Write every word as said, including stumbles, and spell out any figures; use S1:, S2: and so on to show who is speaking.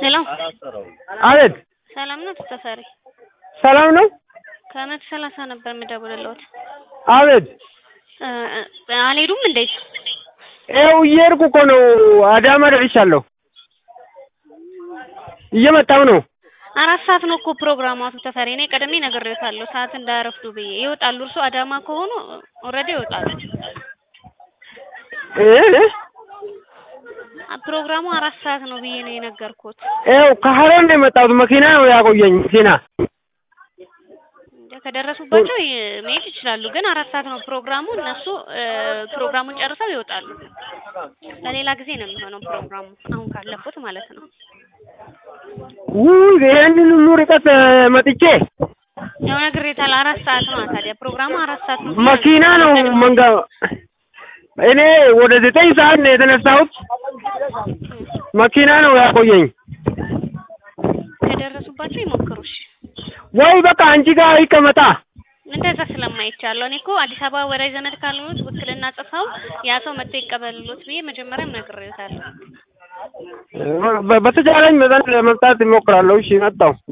S1: ሄሎ
S2: አቤት
S1: ሰላም ነው ተፈሪ?
S2: ሰላም ነው።
S1: ከመቶ ሰላሳ ነበር የምደውልልዎት።
S2: አቤት
S1: አልሄዱም እንዴ?
S2: ይኸው እየሄድኩ እኮ ነው። አዳማ ደርሻለሁ። እየመጣሁ ነው።
S1: አራት ሰዓት ነው እኮ ፕሮግራሙ አቶ ተፈሪ። እኔ ቀድሜ ነግሬዎታለሁ ሰዓት እንዳያረፍዱ ብዬ። ይወጣሉ እርሶ አዳማ ከሆኑ ኦልሬዲ ይወጣሉ።
S2: እ
S1: ፕሮግራሙ አራት ሰዓት ነው ብዬ ነው የነገርኩት።
S2: ይኸው ከሀረር ነው የመጣሁት። መኪና ነው ያቆየኝ መኪና።
S1: ከደረሱባቸው መሄድ ይችላሉ፣ ግን አራት ሰዓት ነው ፕሮግራሙ። እነሱ ፕሮግራሙን ጨርሰው ይወጣሉ። ለሌላ ጊዜ ነው የሚሆነው ፕሮግራሙ አሁን ካለፉት ማለት ነው።
S2: ውይ ይሄንን ሁሉ ርቀት መጥቼ
S1: ያው ነግሬታለሁ። አራት ሰዓት ነው ታዲያ ፕሮግራሙ አራት ሰዓት ነው።
S2: መኪና ነው መንጋ እኔ ወደ ዘጠኝ ሰዓት ነው የተነሳሁት። መኪና ነው ያቆየኝ።
S1: ከደረሱባቸው ይሞክሩሽ
S2: ወይ በቃ አንቺ ጋር ይቀመጣ።
S1: እንደዛ ስለማይቻለው እኔ እኮ አዲስ አበባ ወራይ ዘመድ ካልሆኑት ውክልና ጽፈው ያ ሰው መጥቶ ይቀበልሎት ብዬ መጀመሪያም ነግሬታለሁ።
S2: በተቻለኝ መጠን ለመምጣት እሞክራለሁ። እሺ መጣሁ።